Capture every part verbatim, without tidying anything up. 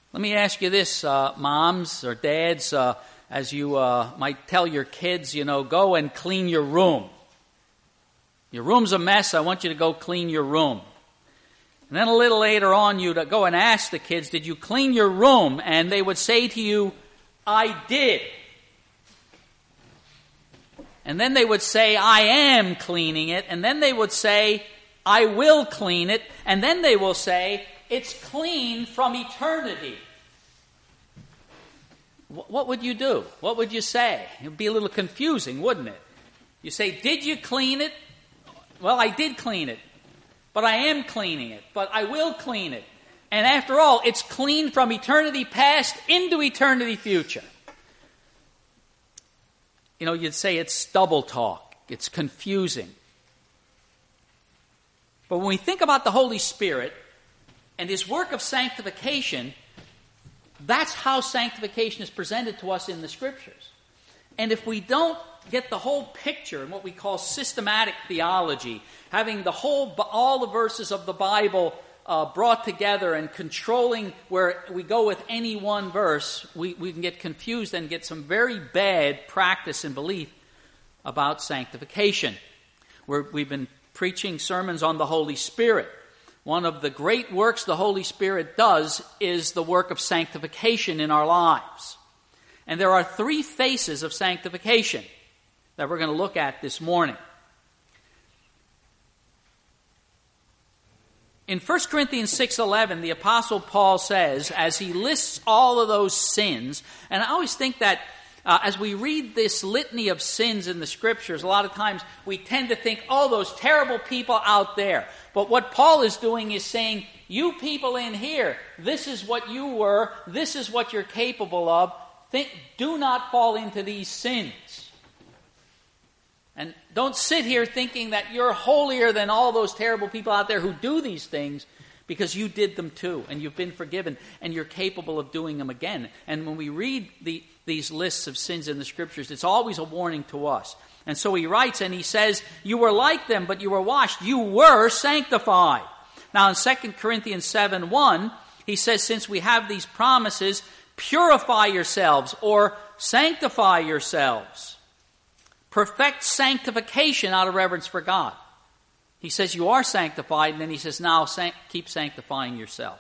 Let me ask you this, uh, moms or dads, uh, as you uh, might tell your kids, you know, go and clean your room. Your room's a mess, I want you to go clean your room. And then a little later on, you'd go and ask the kids, did you clean your room? And they would say to you, I did. And then they would say, I am cleaning it. And then they would say, I will clean it. And then they will say, it's clean from eternity. What would you do? What would you say? It would be a little confusing, wouldn't it? You say, did you clean it? Well, I did clean it. But I am cleaning it. But I will clean it. And after all, it's clean from eternity past into eternity future. You know, you'd say it's double talk. It's confusing. But when we think about the Holy Spirit and His work of sanctification, that's how sanctification is presented to us in the Scriptures. And if we don't get the whole picture in what we call systematic theology, having the whole, all the verses of the Bible uh, brought together and controlling where we go with any one verse, we, we can get confused and get some very bad practice and belief about sanctification. We're, we've been preaching sermons on the Holy Spirit. One of the great works the Holy Spirit does is the work of sanctification in our lives. And there are three faces of sanctification that we're going to look at this morning. In First Corinthians six eleven, the Apostle Paul says, as he lists all of those sins, and I always think that Uh, as we read this litany of sins in the Scriptures, a lot of times we tend to think, oh, those terrible people out there. But what Paul is doing is saying, you people in here, this is what you were, this is what you're capable of. Think, do not fall into these sins. And don't sit here thinking that you're holier than all those terrible people out there who do these things, because you did them too, and you've been forgiven, and you're capable of doing them again. And when we read the, these lists of sins in the Scriptures, it's always a warning to us. And so he writes, and he says, you were like them, but you were washed. You were sanctified. Now in Second Corinthians seven one, he says, since we have these promises, purify yourselves, or sanctify yourselves. Perfect sanctification out of reverence for God. He says you are sanctified, and then he says, now san- keep sanctifying yourself.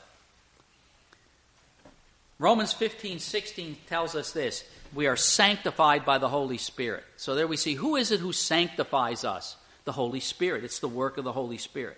Romans fifteen sixteen tells us this. We are sanctified by the Holy Spirit. So there we see, who is it who sanctifies us? The Holy Spirit. It's the work of the Holy Spirit.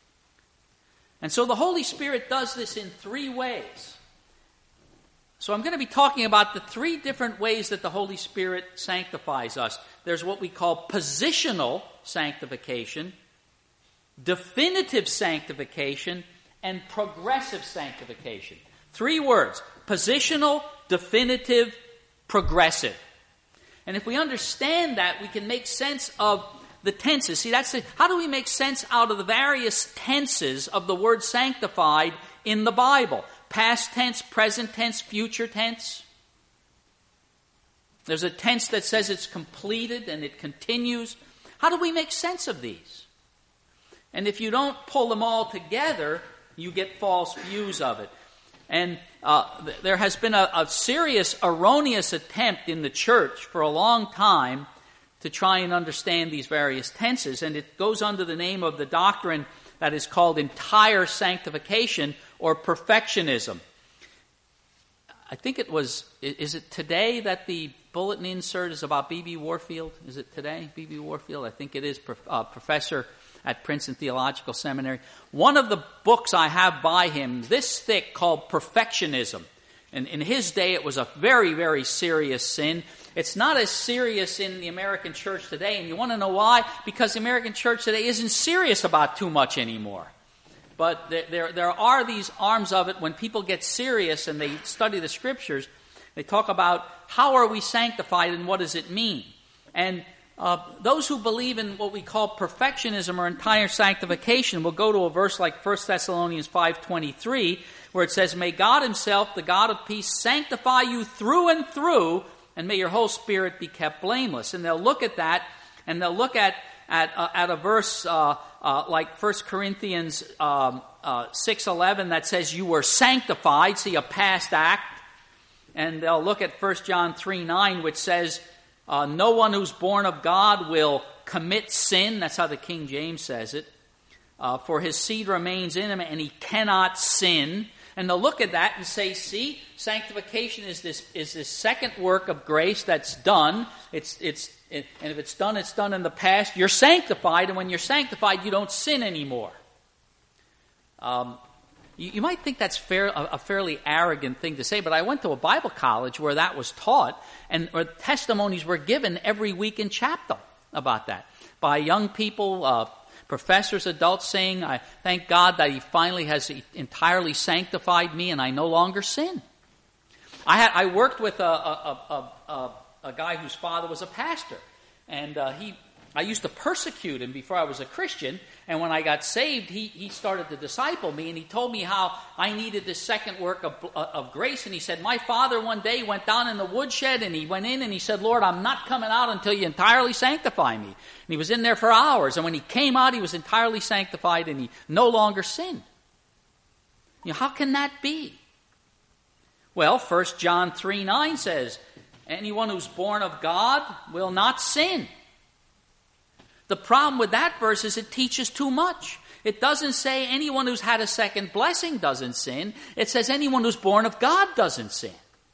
And so the Holy Spirit does this in three ways. So I'm going to be talking about the three different ways that the Holy Spirit sanctifies us. There's what we call positional sanctification, definitive sanctification, and progressive sanctification. Three words: positional, definitive, progressive. And if we understand that, we can make sense of the tenses. See, that's the, how do we make sense out of the various tenses of the word sanctified in the Bible? Past tense, present tense, future tense. There's a tense that says it's completed and it continues. How do we make sense of these? And if you don't pull them all together, you get false views of it. And uh, th- there has been a, a serious erroneous attempt in the church for a long time to try and understand these various tenses. And it goes under the name of the doctrine that is called entire sanctification or perfectionism. I think it was, is it today that the bulletin insert is about B B Warfield? Is it today, B B Warfield? I think it is, uh, professor at Princeton Theological Seminary. One of the books I have by him, this thick, called Perfectionism. And in his day, it was a very, very serious sin. It's not as serious in the American church today. And you want to know why? Because the American church today isn't serious about too much anymore. But there, there, there are these arms of it when people get serious and they study the Scriptures. They talk about how are we sanctified and what does it mean? And Uh, those who believe in what we call perfectionism or entire sanctification will go to a verse like First Thessalonians five twenty-three, where it says, "May God himself, the God of peace, sanctify you through and through, and may your whole spirit be kept blameless." And they'll look at that, and they'll look at at, uh, at a verse uh, uh, like First Corinthians um, uh, six eleven that says you were sanctified, see a past act. And they'll look at First John three nine, which says, uh, no one who's born of God will commit sin. That's how the King James says it. Uh, for his seed remains in him, and he cannot sin. And they'll look at that and say, see, sanctification is this is this second work of grace that's done. It's it's it, and if it's done, it's done in the past. You're sanctified, and when you're sanctified, you don't sin anymore. Um, you, you might think that's fair, a, a fairly arrogant thing to say, but I went to a Bible college where that was taught, and where testimonies were given every week in chapel about that by young people, uh, professors, adults saying, I thank God that he finally has entirely sanctified me and I no longer sin. I had I worked with a, a, a, a, a guy whose father was a pastor, and uh, he I used to persecute him before I was a Christian, and when I got saved, he, he started to disciple me, and he told me how I needed this second work of, of grace, and he said, my father one day went down in the woodshed, and he went in and he said, Lord, I'm not coming out until you entirely sanctify me. And he was in there for hours, and when he came out, he was entirely sanctified, and he no longer sinned. You know, how can that be? Well, First John three nine says, anyone who's born of God will not sin. The problem with that verse is it teaches too much. It doesn't say anyone who's had a second blessing doesn't sin. It says anyone who's born of God doesn't sin.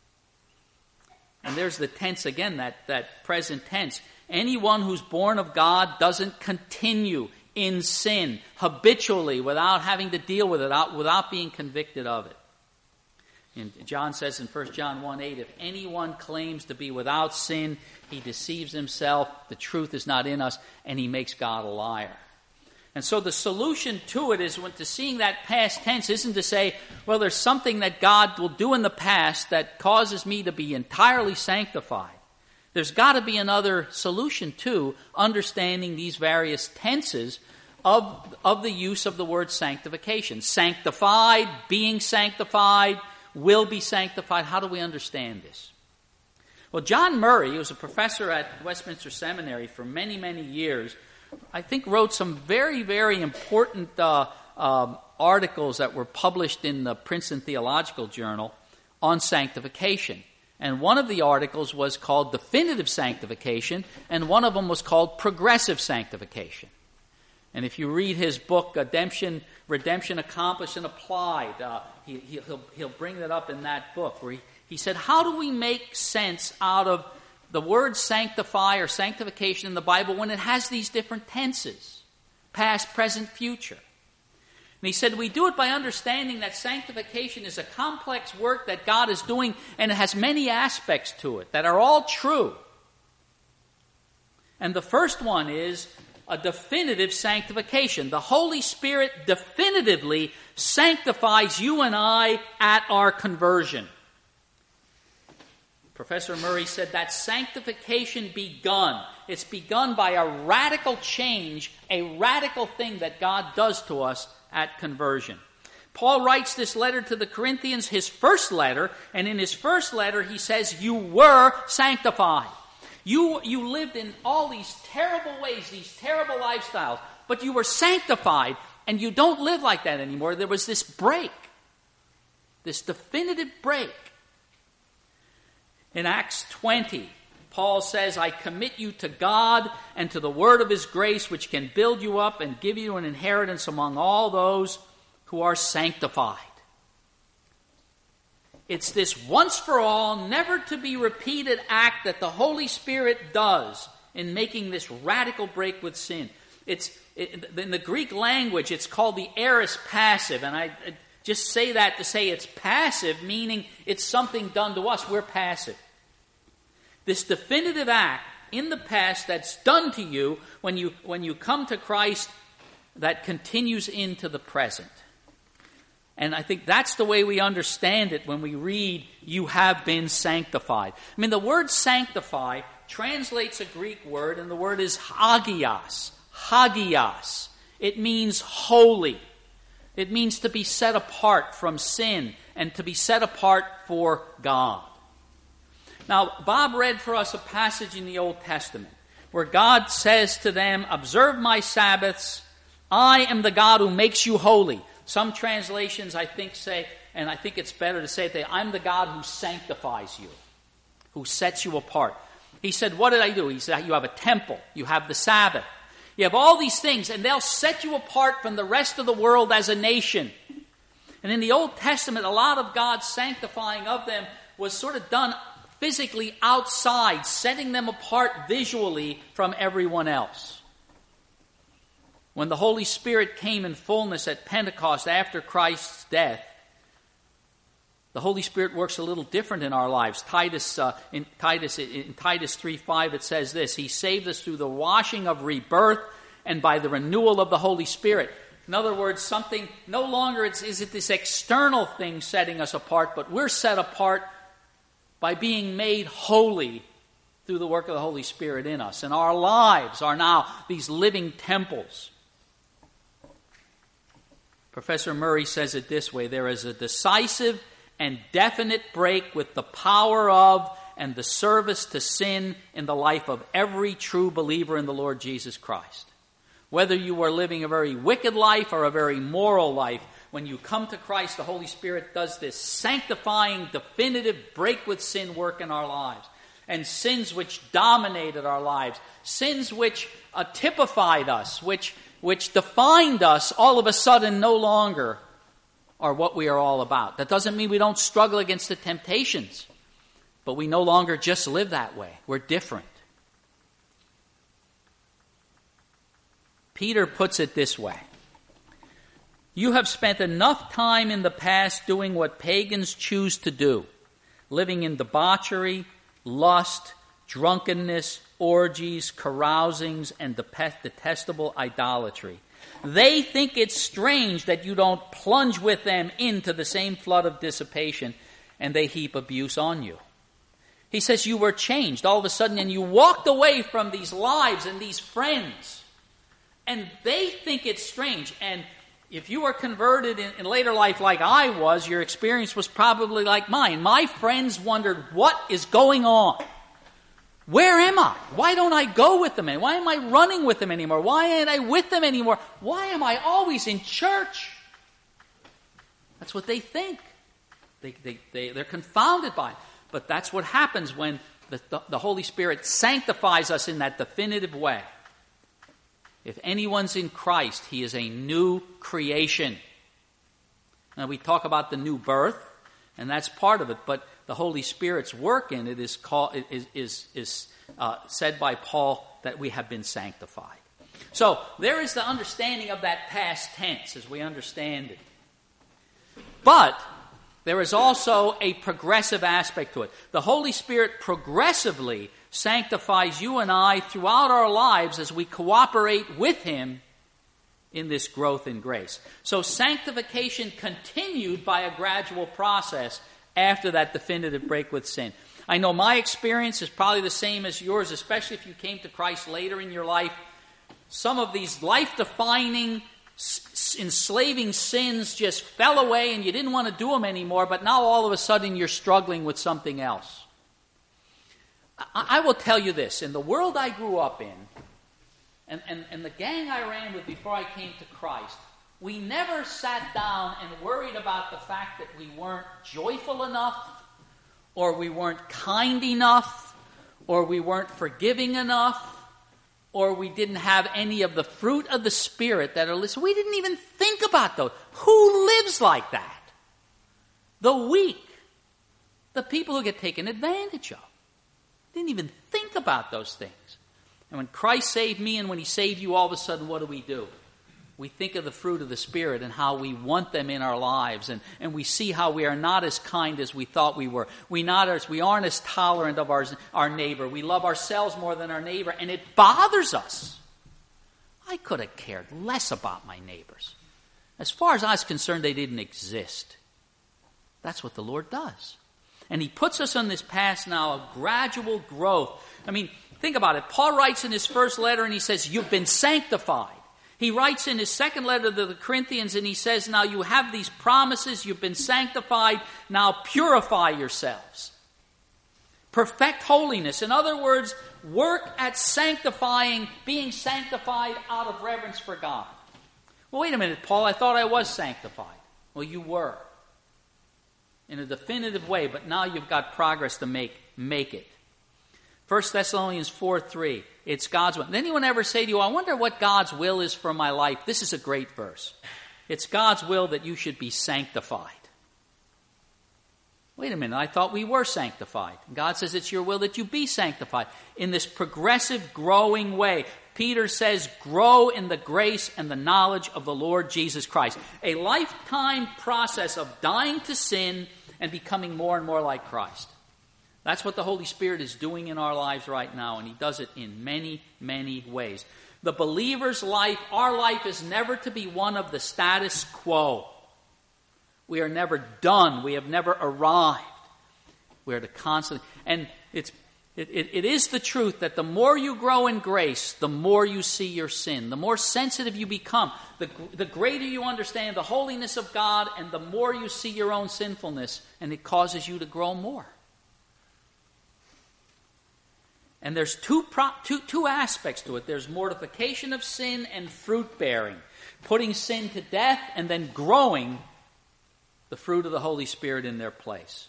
And there's the tense again, that, that present tense. Anyone who's born of God doesn't continue in sin habitually without having to deal with it, without, without being convicted of it. And John says in First John one eight, if anyone claims to be without sin, he deceives himself, the truth is not in us, and he makes God a liar. And so the solution to it is when to seeing that past tense isn't to say, well, there's something that God will do in the past that causes me to be entirely sanctified. There's got to be another solution to understanding these various tenses of, of the use of the word sanctification. Sanctified, being sanctified, will be sanctified. How do we understand this? Well, John Murray, who was a professor at Westminster Seminary for many, many years, I think wrote some very, very important uh, uh, articles that were published in the Princeton Theological Journal on sanctification. And one of the articles was called Definitive Sanctification, and one of them was called Progressive Sanctification. And if you read his book, Redemption, Redemption Accomplished and Applied, uh, he, he'll, he'll bring that up in that book, where he, he said, how do we make sense out of the word sanctify or sanctification in the Bible when it has these different tenses, past, present, future? And he said, we do it by understanding that sanctification is a complex work that God is doing, and it has many aspects to it that are all true. And the first one is a definitive sanctification. The Holy Spirit definitively sanctifies you and I at our conversion. Professor Murray said that sanctification begun. It's begun by a radical change, a radical thing that God does to us at conversion. Paul writes this letter to the Corinthians, his first letter, and in his first letter he says, you were sanctified. You, you lived in all these terrible ways, these terrible lifestyles, but you were sanctified, and you don't live like that anymore. There was this break, this definitive break. In Acts twenty, Paul says, I commit you to God and to the word of his grace, which can build you up and give you an inheritance among all those who are sanctified. It's this once for all, never to be repeated act that the Holy Spirit does in making this radical break with sin. It's it, in the Greek language, it's called the aorist passive, and I, I just say that to say it's passive, meaning it's something done to us. We're passive. This definitive act in the past that's done to you when you when you come to Christ, that continues into the present. And I think that's the way we understand it when we read, you have been sanctified. I mean, the word sanctify translates a Greek word, and the word is hagios. Hagios. It means holy. It means to be set apart from sin and to be set apart for God. Now, Bob read for us a passage in the Old Testament where God says to them, observe my Sabbaths, I am the God who makes you holy. Some translations, I think, say, and I think it's better to say that I'm the God who sanctifies you, who sets you apart. He said, what did I do? He said, you have a temple, you have the Sabbath, you have all these things, and they'll set you apart from the rest of the world as a nation. And in the Old Testament, a lot of God's sanctifying of them was sort of done physically outside, setting them apart visually from everyone else. When the Holy Spirit came in fullness at Pentecost after Christ's death, the Holy Spirit works a little different in our lives. Titus, uh, in Titus, in Titus three five, it says this: He saved us through the washing of rebirth and by the renewal of the Holy Spirit. In other words, something no longer is, is it this external thing setting us apart, but we're set apart by being made holy through the work of the Holy Spirit in us. And our lives are now these living temples. Professor Murray says it this way: there is a decisive and definite break with the power of and the service to sin in the life of every true believer in the Lord Jesus Christ. Whether you are living a very wicked life or a very moral life, when you come to Christ, the Holy Spirit does this sanctifying, definitive break with sin work in our lives. And sins which dominated our lives, sins which uh, typified us, which, which defined us, all of a sudden no longer are what we are all about. That doesn't mean we don't struggle against the temptations, but we no longer just live that way. We're different. Peter puts it this way: you have spent enough time in the past doing what pagans choose to do, living in debauchery, lust, drunkenness, orgies, carousings, and detestable idolatry. They think it's strange that you don't plunge with them into the same flood of dissipation, and they heap abuse on you. He says you were changed all of a sudden, and you walked away from these lives and these friends. And they think it's strange. And if you were converted in, in later life like I was, your experience was probably like mine. My friends wondered, what is going on? Where am I? Why don't I go with them? Why am I running with them anymore? Why ain't I with them anymore? Why am I always in church? That's what they think. They, they, they, they're confounded by it. But that's what happens when the, the, the Holy Spirit sanctifies us in that definitive way. If anyone's in Christ, he is a new creation. Now we talk about the new birth, and that's part of it, but the Holy Spirit's work in it is called, is, is, is uh, said by Paul that we have been sanctified. So there is the understanding of that past tense as we understand it. But there is also a progressive aspect to it. The Holy Spirit progressively sanctifies you and I throughout our lives as we cooperate with Him in this growth in grace. So sanctification continued by a gradual process after that definitive break with sin. I know my experience is probably the same as yours, especially if you came to Christ later in your life. Some of these life-defining, s- enslaving sins just fell away and you didn't want to do them anymore, but now all of a sudden you're struggling with something else. I, I will tell you this, in the world I grew up in, and, and, and the gang I ran with before I came to Christ, we never sat down and worried about the fact that we weren't joyful enough, or we weren't kind enough, or we weren't forgiving enough, or we didn't have any of the fruit of the Spirit that are listed. We didn't even think about those. Who lives like that? The weak. The people who get taken advantage of. Didn't even think about those things. And when Christ saved me and when He saved you, all of a sudden, what do we do? We think of the fruit of the Spirit and how we want them in our lives. And, and we see how we are not as kind as we thought we were. We, not as, we aren't as tolerant of our, our neighbor. We love ourselves more than our neighbor. And it bothers us. I could have cared less about my neighbors. As far as I was concerned, they didn't exist. That's what the Lord does. And He puts us on this path now of gradual growth. I mean, think about it. Paul writes in his first letter and he says, you've been sanctified. He writes in his second letter to the Corinthians and he says, now you have these promises, you've been sanctified, now purify yourselves. Perfect holiness. In other words, work at sanctifying, being sanctified out of reverence for God. Well, wait a minute, Paul, I thought I was sanctified. Well, you were. In a definitive way, but now you've got progress to make. Make it. First Thessalonians four three. It's God's will. Did anyone ever say to you, I wonder what God's will is for my life? This is a great verse. It's God's will that you should be sanctified. Wait a minute, I thought we were sanctified. God says it's your will that you be sanctified. In this progressive, growing way, Peter says, grow in the grace and the knowledge of the Lord Jesus Christ. A lifetime process of dying to sin and becoming more and more like Christ. That's what the Holy Spirit is doing in our lives right now, and He does it in many, many ways. The believer's life, our life, is never to be one of the status quo. We are never done. We have never arrived. We are to constantly... And it's it, it, it is the truth that the more you grow in grace, the more you see your sin. The more sensitive you become, the, the greater you understand the holiness of God, and the more you see your own sinfulness, and it causes you to grow more. And there's two, pro, two, two aspects to it. There's mortification of sin and fruit-bearing. Putting sin to death and then growing the fruit of the Holy Spirit in their place.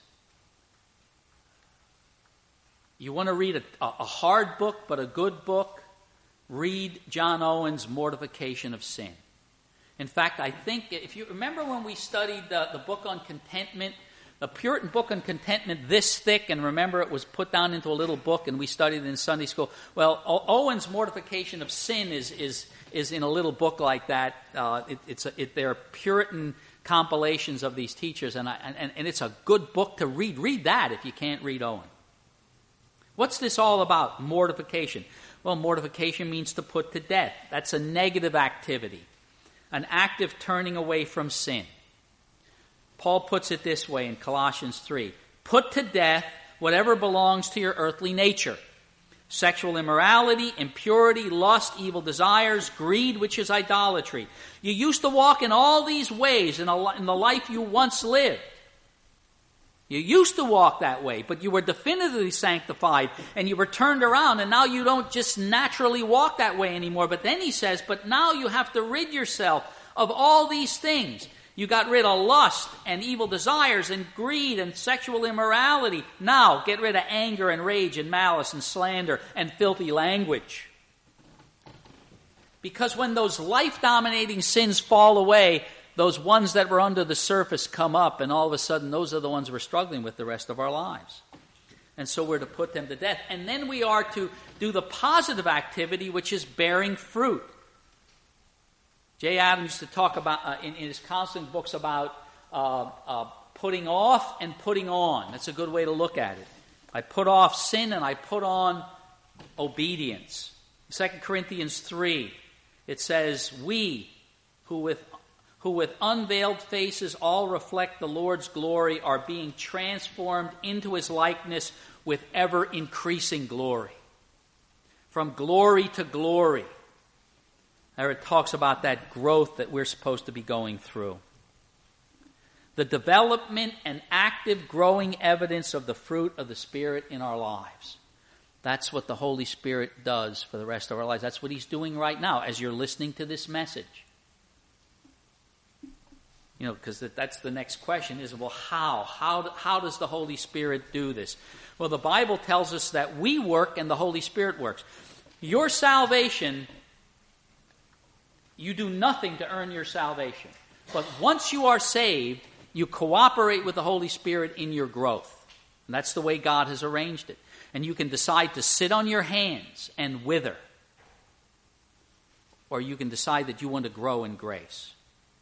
You want to read a, a hard book, but a good book? Read John Owen's Mortification of Sin. In fact, I think, if you remember when we studied the, the book on contentment, the Puritan book on contentment this thick, and remember it was put down into a little book and we studied it in Sunday school. Well, o- Owen's Mortification of Sin is is is in a little book like that. Uh, it, it's a, it, they're Puritan compilations of these teachers, and, I, and and it's a good book to read. Read that if you can't read Owen. What's this all about? Mortification. Well, mortification means to put to death. That's a negative activity, an active turning away from sin. Paul puts it this way in Colossians three. Put to death whatever belongs to your earthly nature. Sexual immorality, impurity, lust, evil desires, greed, which is idolatry. You used to walk in all these ways in, a, in the life you once lived. You used to walk that way, but you were definitively sanctified and you were turned around, and now you don't just naturally walk that way anymore. But then he says, but now you have to rid yourself of all these things. You got rid of lust and evil desires and greed and sexual immorality. Now get rid of anger and rage and malice and slander and filthy language. Because when those life-dominating sins fall away, those ones that were under the surface come up, and all of a sudden those are the ones we're struggling with the rest of our lives. And so we're to put them to death. And then we are to do the positive activity, which is bearing fruit. Jay Adams used to talk about, uh, in, in his counseling books, about uh, uh, putting off and putting on. That's a good way to look at it. I put off sin and I put on obedience. Second Corinthians three, it says, we who with, who with unveiled faces all reflect the Lord's glory are being transformed into His likeness with ever-increasing glory. From glory to glory. There it talks about that growth that we're supposed to be going through. The development and active growing evidence of the fruit of the Spirit in our lives. That's what the Holy Spirit does for the rest of our lives. That's what He's doing right now as you're listening to this message. You know, because that's the next question is, well, how? How, how does the Holy Spirit do this? Well, the Bible tells us that we work and the Holy Spirit works. Your salvation... You do nothing to earn your salvation. But once you are saved, you cooperate with the Holy Spirit in your growth. And that's the way God has arranged it. And you can decide to sit on your hands and wither. Or you can decide that you want to grow in grace.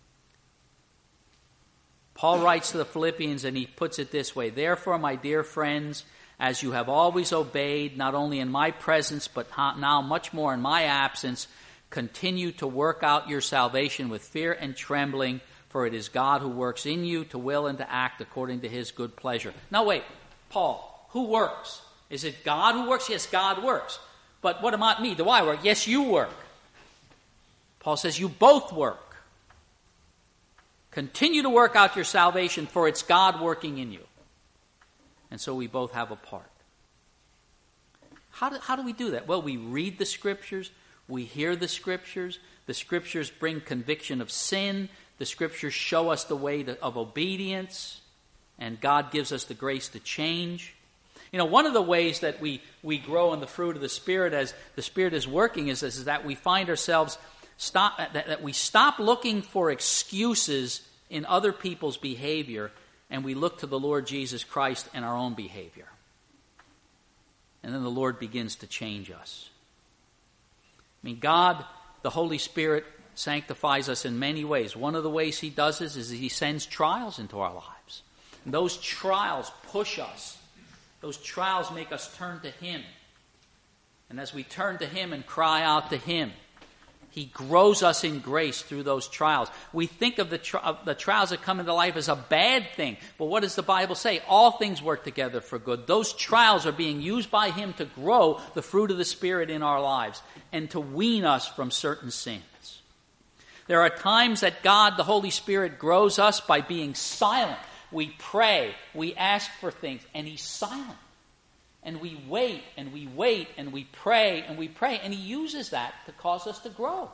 Paul writes to the Philippians and he puts it this way. Therefore, my dear friends, as you have always obeyed, not only in my presence, but now much more in my absence, continue to work out your salvation with fear and trembling, for it is God who works in you to will and to act according to His good pleasure. Now wait, Paul, who works? Is it God who works? Yes, God works. But what about me? Do I work? Yes, you work. Paul says you both work. Continue to work out your salvation, for it's God working in you. And so we both have a part. How do, how do we do that? Well, we read the Scriptures. We hear the Scriptures. The Scriptures bring conviction of sin. The Scriptures show us the way to, of obedience. And God gives us the grace to change. You know, one of the ways that we, we grow in the fruit of the Spirit as the Spirit is working is, is that we find ourselves, stop, that, that we stop looking for excuses in other people's behavior, and we look to the Lord Jesus Christ and our own behavior. And then the Lord begins to change us. I mean, God, the Holy Spirit, sanctifies us in many ways. One of the ways He does this is He sends trials into our lives. And those trials push us. Those trials make us turn to Him. And as we turn to Him and cry out to Him, He grows us in grace through those trials. We think of the, tri- of the trials that come into life as a bad thing. But what does the Bible say? All things work together for good. Those trials are being used by Him to grow the fruit of the Spirit in our lives and to wean us from certain sins. There are times that God, the Holy Spirit, grows us by being silent. We pray, we ask for things, and He's silent. And we wait, and we wait, and we pray, and we pray. And He uses that to cause us to grow.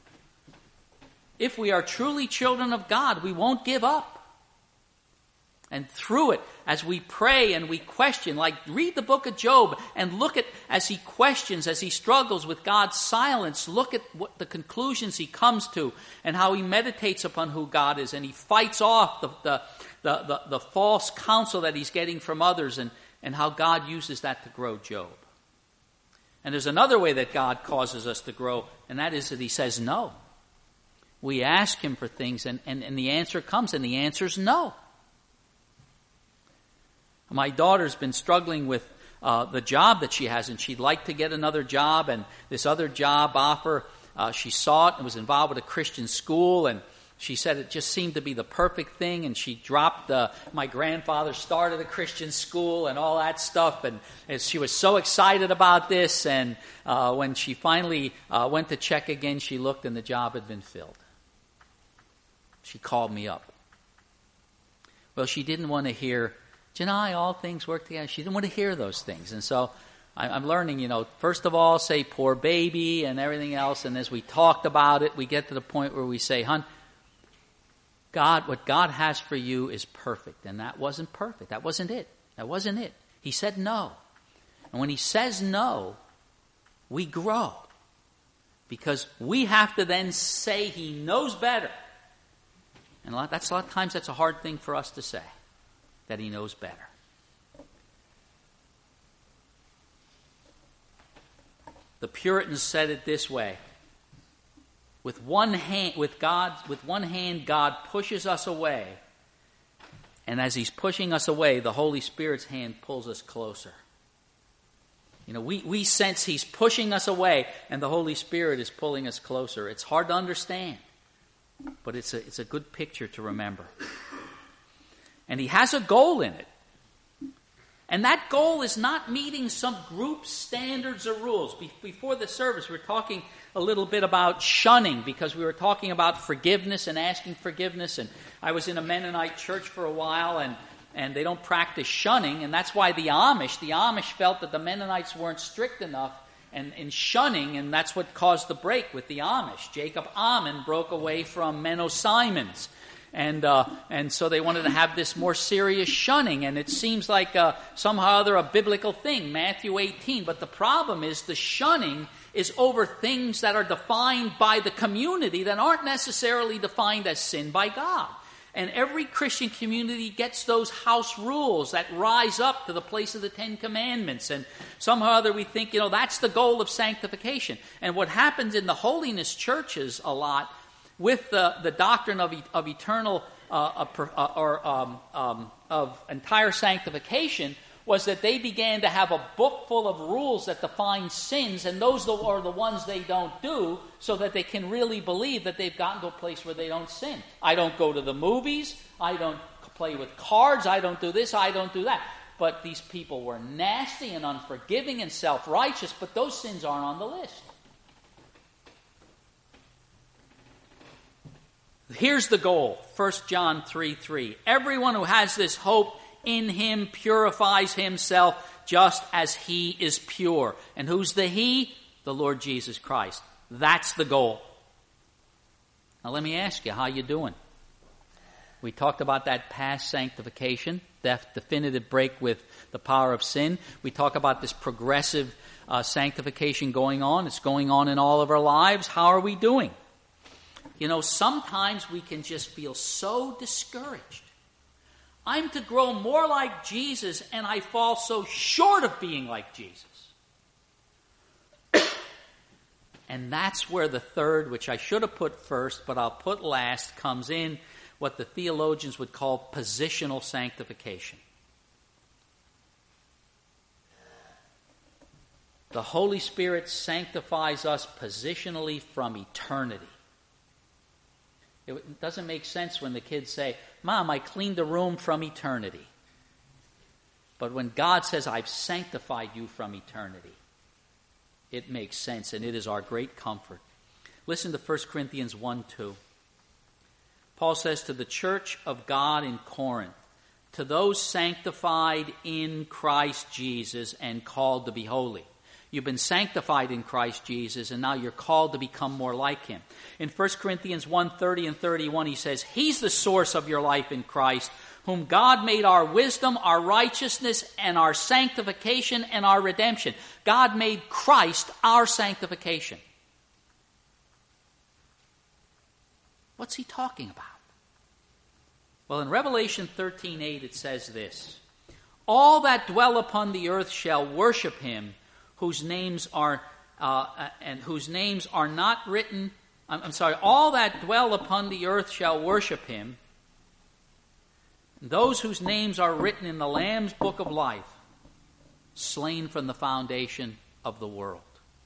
If we are truly children of God, we won't give up. And through it, as we pray and we question, like read the book of Job and look at, as he questions, as he struggles with God's silence, look at what the conclusions he comes to and how he meditates upon who God is. And he fights off the, the, the, the, the false counsel that he's getting from others, and and how God uses that to grow Job. And there's another way that God causes us to grow, and that is that He says no. We ask Him for things, and, and, and the answer comes, and the answer's no. My daughter's been struggling with uh, the job that she has, and she'd like to get another job, and this other job offer, uh, she saw it and was involved with a Christian school, and she said it just seemed to be the perfect thing, and she dropped, uh, my grandfather started a Christian school and all that stuff, and, and she was so excited about this, and uh, when she finally uh, went to check again, she looked and the job had been filled. She called me up. Well, she didn't want to hear, Janai, all things work together. She didn't want to hear those things, and so I, I'm learning, you know, first of all, say poor baby and everything else, and as we talked about it, we get to the point where we say, hon, God, what God has for you is perfect. And that wasn't perfect. That wasn't it. That wasn't it. He said no. And when He says no, we grow. Because we have to then say He knows better. And a lot, that's a lot of times that's a hard thing for us to say, that He knows better. The Puritans said it this way. With one hand, with God, with one hand, God pushes us away, and as He's pushing us away, the Holy Spirit's hand pulls us closer. You know, we, we sense He's pushing us away, and the Holy Spirit is pulling us closer. It's hard to understand, but it's a it's a good picture to remember. And He has a goal in it. And that goal is not meeting some group standards or rules. Be- before the service, we were talking a little bit about shunning, because we were talking about forgiveness and asking forgiveness. And I was in a Mennonite church for a while, and, and they don't practice shunning. And that's why the Amish, the Amish felt that the Mennonites weren't strict enough and, in shunning, and that's what caused the break with the Amish. Jacob Ammon broke away from Menno Simons. And uh, and so they wanted to have this more serious shunning, and it seems like uh, somehow or other a biblical thing, Matthew eighteen. But the problem is the shunning is over things that are defined by the community that aren't necessarily defined as sin by God. And every Christian community gets those house rules that rise up to the place of the Ten Commandments. And somehow or other we think, you know, that's the goal of sanctification. And what happens in the holiness churches a lot with the, the doctrine of, of eternal uh, uh, or um, um, of entire sanctification was that they began to have a book full of rules that define sins, and those are the ones they don't do, so that they can really believe that they've gotten to a place where they don't sin. I don't go to the movies, I don't play with cards, I don't do this, I don't do that. But these people were nasty and unforgiving and self-righteous, but those sins aren't on the list. Here's the goal, First John three three. Everyone who has this hope in Him purifies himself just as He is pure. And who's the He? The Lord Jesus Christ. That's the goal. Now let me ask you, how you doing? We talked about that past sanctification, that definitive break with the power of sin. We talk about this progressive uh, sanctification going on. It's going on in all of our lives. How are we doing? You know, sometimes we can just feel so discouraged. I'm to grow more like Jesus, and I fall so short of being like Jesus. And that's where the third, which I should have put first, but I'll put last, comes in, what the theologians would call positional sanctification. The Holy Spirit sanctifies us positionally from eternity. It doesn't make sense when the kids say, Mom, I cleaned the room from eternity. But when God says, I've sanctified you from eternity, it makes sense, and it is our great comfort. Listen to First Corinthians one two. Paul says to the church of God in Corinth, to those sanctified in Christ Jesus and called to be holy. You've been sanctified in Christ Jesus, and now you're called to become more like Him. In First Corinthians one thirty and thirty-one, he says, He's the source of your life in Christ, whom God made our wisdom, our righteousness, and our sanctification and our redemption. God made Christ our sanctification. What's he talking about? Well, in Revelation thirteen eight it says this, All that dwell upon the earth shall worship him, whose names are uh, and whose names are not written. I'm, I'm sorry. All that dwell upon the earth shall worship him. Those whose names are written in the Lamb's book of life, slain from the foundation of the world.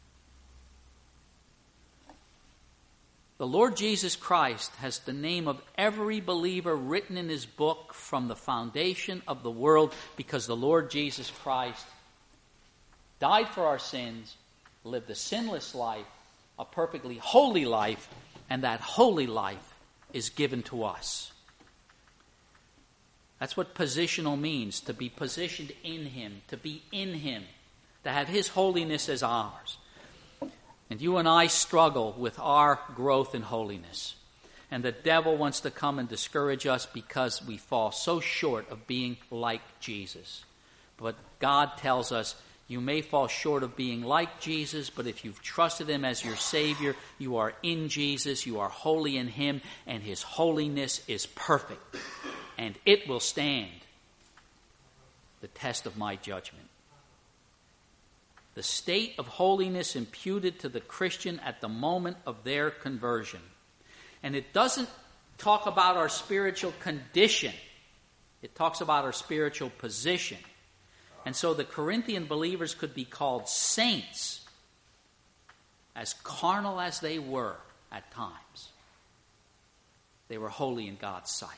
The Lord Jesus Christ has the name of every believer written in his book from the foundation of the world, because the Lord Jesus Christ died for our sins, lived a sinless life, a perfectly holy life, and that holy life is given to us. That's what positional means, to be positioned in him, to be in him, to have his holiness as ours. And you and I struggle with our growth in holiness. And the devil wants to come and discourage us because we fall so short of being like Jesus. But God tells us, you may fall short of being like Jesus, but if you've trusted him as your Savior, you are in Jesus, you are holy in him, and his holiness is perfect. And it will stand the test of my judgment. The state of holiness imputed to the Christian at the moment of their conversion. And it doesn't talk about our spiritual condition. It talks about our spiritual position. And so the Corinthian believers could be called saints, as carnal as they were at times. They were holy in God's sight.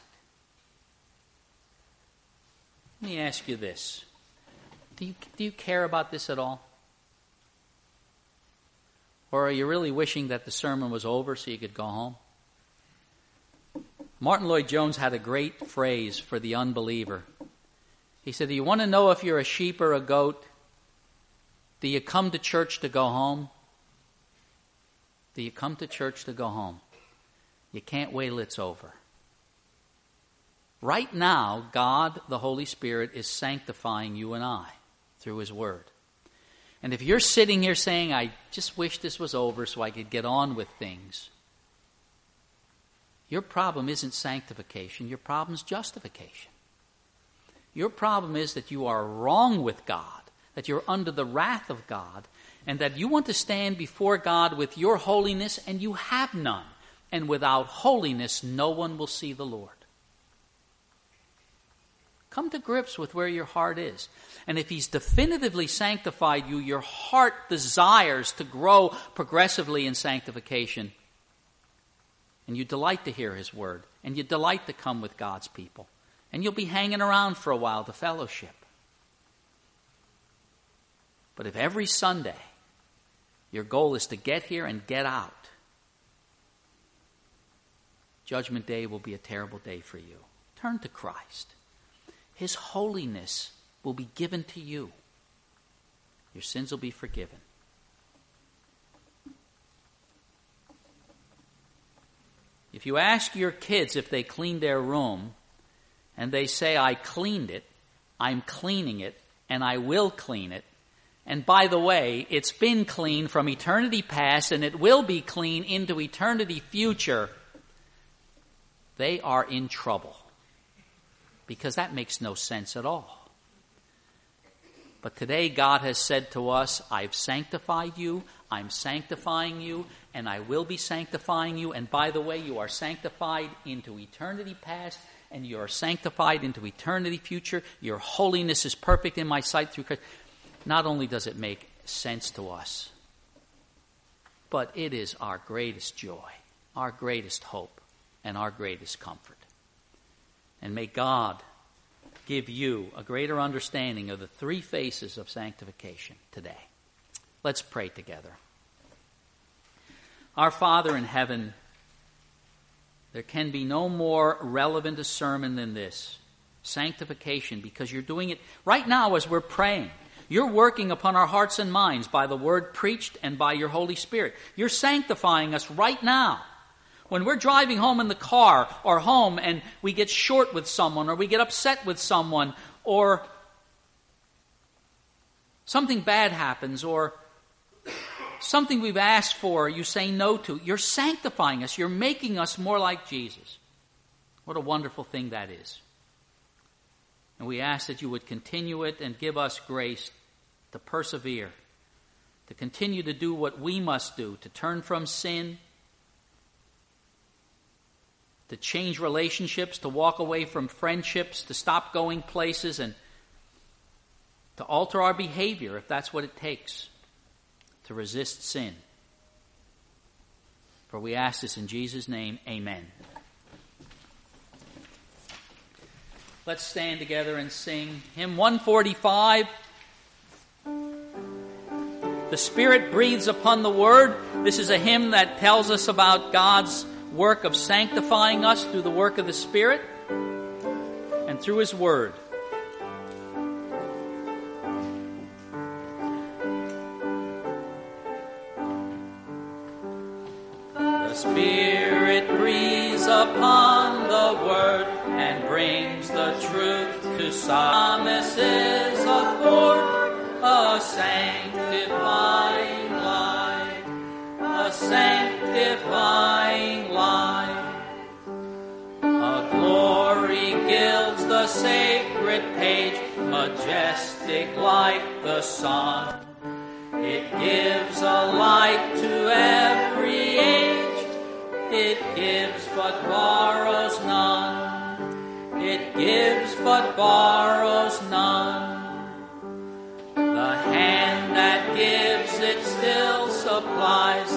Let me ask you this. Do you, do you care about this at all? Or are you really wishing that the sermon was over so you could go home? Martin Lloyd-Jones had a great phrase for the unbeliever. He said, do you want to know if you're a sheep or a goat? Do you come to church to go home? Do you come to church to go home? You can't wait till it's over. Right now, God, the Holy Spirit, is sanctifying you and I through his word. And if you're sitting here saying, I just wish this was over so I could get on with things, your problem isn't sanctification. Your problem is justification. Your problem is that you are wrong with God, that you're under the wrath of God, and that you want to stand before God with your holiness, and you have none. And without holiness, no one will see the Lord. Come to grips with where your heart is. And if he's definitively sanctified you, your heart desires to grow progressively in sanctification. And you delight to hear his word. And you delight to come with God's people. And you'll be hanging around for a while to fellowship. But if every Sunday your goal is to get here and get out, Judgment Day will be a terrible day for you. Turn to Christ. His holiness will be given to you. Your sins will be forgiven. If you ask your kids if they cleaned their room, and they say, I cleaned it, I'm cleaning it, and I will clean it, and by the way, it's been clean from eternity past, and it will be clean into eternity future, they are in trouble. Because that makes no sense at all. But today God has said to us, I've sanctified you, I'm sanctifying you, and I will be sanctifying you. And by the way, you are sanctified into eternity past, and you are sanctified into eternity future. Your holiness is perfect in my sight through Christ. Not only does it make sense to us, but it is our greatest joy, our greatest hope, and our greatest comfort. And may God give you a greater understanding of the three phases of sanctification today. Let's pray together. Our Father in heaven, there can be no more relevant a sermon than this, sanctification, because you're doing it right now as we're praying. You're working upon our hearts and minds by the word preached and by your Holy Spirit. You're sanctifying us right now. When we're driving home in the car or home and we get short with someone or we get upset with someone or something bad happens or something we've asked for you say no to, you're sanctifying us. You're making us more like Jesus. What a wonderful thing that is. And we ask that you would continue it and give us grace to persevere, to continue to do what we must do, to turn from sin, to change relationships, to walk away from friendships, to stop going places, and to alter our behavior if that's what it takes to resist sin. For we ask this in Jesus' name, amen. Let's stand together and sing hymn one forty-five. The Spirit breathes upon the Word. This is a hymn that tells us about God's work of sanctifying us through the work of the Spirit and through His Word. The Spirit breathes upon the Word and brings the truth to promises afford a sanctifying light, a sanctifying light. A glory gilds the sacred page, majestic like the sun. It gives a light to every age, it gives but borrows none. It gives but borrows none. The hand that gives it still supplies